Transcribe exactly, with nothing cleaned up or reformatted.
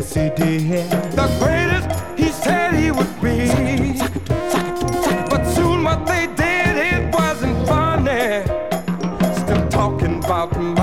yes he did. The greatest he said he would be. But soon what they did, it wasn't funny. Still talking about my